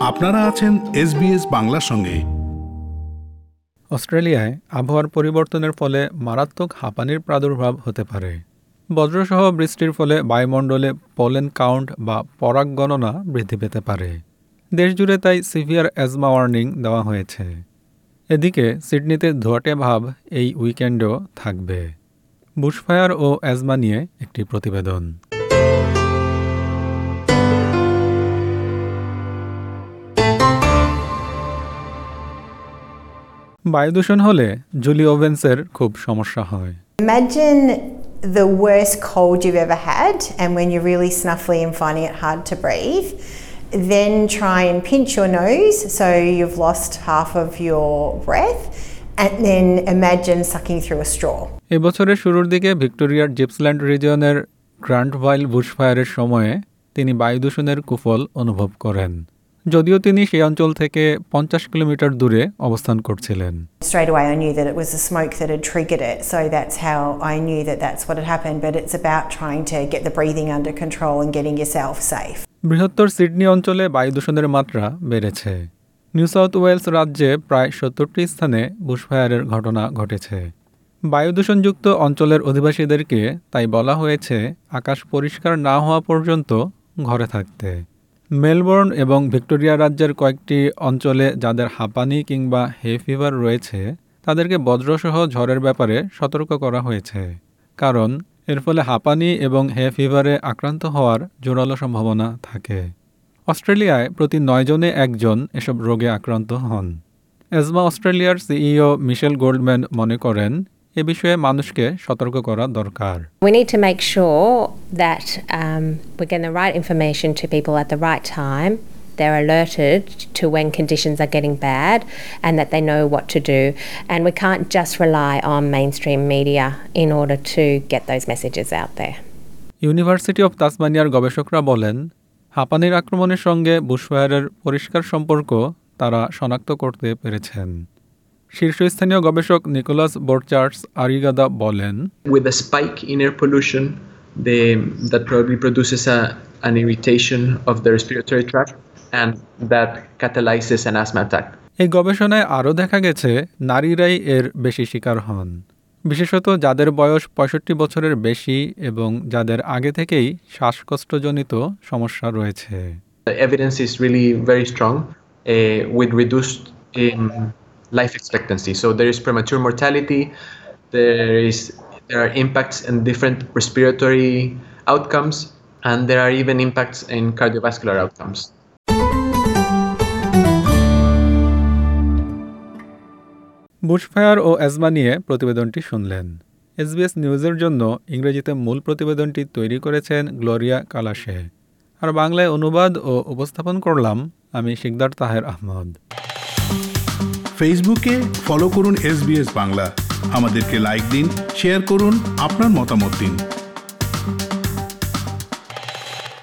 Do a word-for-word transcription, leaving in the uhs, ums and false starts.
আপনারা আছেন এসবিএস বাংলার সঙ্গে। অস্ট্রেলিয়ায় আবহাওয়ার পরিবর্তনের ফলে মারাত্মক হাঁপানির প্রাদুর্ভাব হতে পারে। বজ্রসহ বৃষ্টির ফলে বায়ুমণ্ডলে পলেন কাউন্ট বা পরাগ গণনা বৃদ্ধি পেতে পারে। দেশজুড়ে তাই সিভিয়ার অ্যাজমা ওয়ার্নিং দেওয়া হয়েছে। এদিকে সিডনিতে ধোঁয়াটে ভাব এই উইকেন্ডও থাকবে। বুশফায়ার ও অ্যাজমা নিয়ে একটি প্রতিবেদন। বায়ুদূষণ হলে জুলি ওভেন্সের খুব সমস্যা হয়। Imagine the worst cold you've ever had, and when you're really snuffly and finding it hard to breathe, then try and pinch your nose so you've lost half of your breath, and then imagine sucking through a straw. এবছরের শুরুর দিকে ভিক্টোরিয়ার জিপসল্যান্ড রিজিয়নের গ্র্যান্ডভাইল বুশফায়ারের সময়ে তিনি বায়ুদূষণের কুফল অনুভব করেন, যদিও তিনি সেই অঞ্চল থেকে পঞ্চাশ কিলোমিটার দূরে অবস্থান করছিলেন। Straight away I knew that it was the smoke that had triggered it, so that's how I knew that that's what had happened, but it's about trying to get the breathing under control and getting yourself safe. বৃহত্তর Sydney অঞ্চলে বায়ুদূষণের মাত্রা বেড়েছে। New south Wales রাজ্যে প্রায় সত্তরটি স্থানে বুশফায়ারের ঘটনা ঘটেছে। বায়ুদূষণযুক্ত অঞ্চলের অধিবাসীদেরকে তাই বলা হয়েছে আকাশ পরিষ্কার না হওয়া পর্যন্ত ঘরে থাকতে। মেলবোর্ন এবং ভিক্টোরিয়া রাজ্যের কয়েকটি অঞ্চলে যাদের হাঁপানি কিংবা হে ফিভার রয়েছে তাদেরকে বজ্রসহ ঝড়ের ব্যাপারে সতর্ক করা হয়েছে, কারণ এর ফলে হাঁপানি এবং হে ফিভারে আক্রান্ত হওয়ার জোরালো সম্ভাবনা থাকে। অস্ট্রেলিয়ায় প্রতি নয় জনে একজন এসব রোগে আক্রান্ত হন। অ্যাজমা অস্ট্রেলিয়ার সিইও মিশেল গোল্ডম্যান মনে করেন এ বিষয়ে মানুষকে সতর্ক করা দরকার। We need to make sure that um, we're getting the right information to people at the right time. They're alerted to when conditions are getting bad and that they know what to do. And we can't just rely on mainstream media in order to get those messages out there. University of তাসমানিয়ার গবেষকরা বলেন, হাঁপানির আক্রমণের সঙ্গে বুশফায়ারের পরিষ্কার সম্পর্ক তারা শনাক্ত করতে পেরেছেন। শীর্ষস্থানীয় গবেষক নিকোলাস বোর্চার্স আরিগাদা বলেন, With a spike in air pollution, the, that probably produces a, an irritation of the respiratory tract and that catalyzes an asthma attack. এই গবেষণায় আরও দেখা গেছে নারীরাই এর বেশি শিকার হন, বিশেষত যাদের বয়স পঁয়ষট্টি বছরের বেশি এবং যাদের আগে থেকেই শ্বাসকষ্টজনিত সমস্যা রয়েছে। The evidence is really very strong uh, with reduced um, life expectancy. So there is premature mortality, there is there are impacts in different respiratory outcomes, and there are even impacts in cardiovascular outcomes. Bushfire ও asthma নিয়ে প্রতিবেদনটি শুনলেন। SBS নিউজের জন্য ইংরেজিতে মূল প্রতিবেদনটি তৈরি করেছেন গ্লোরিয়া কালাশে, আর বাংলায় অনুবাদ ও উপস্থাপন করলাম আমি শিকদার তাহের আহমদ। ফেসবুকে ফলো করুন এসবিএস বাংলা। আমাদেরকে লাইক দিন, শেয়ার করুন, আপনার মতামত দিন।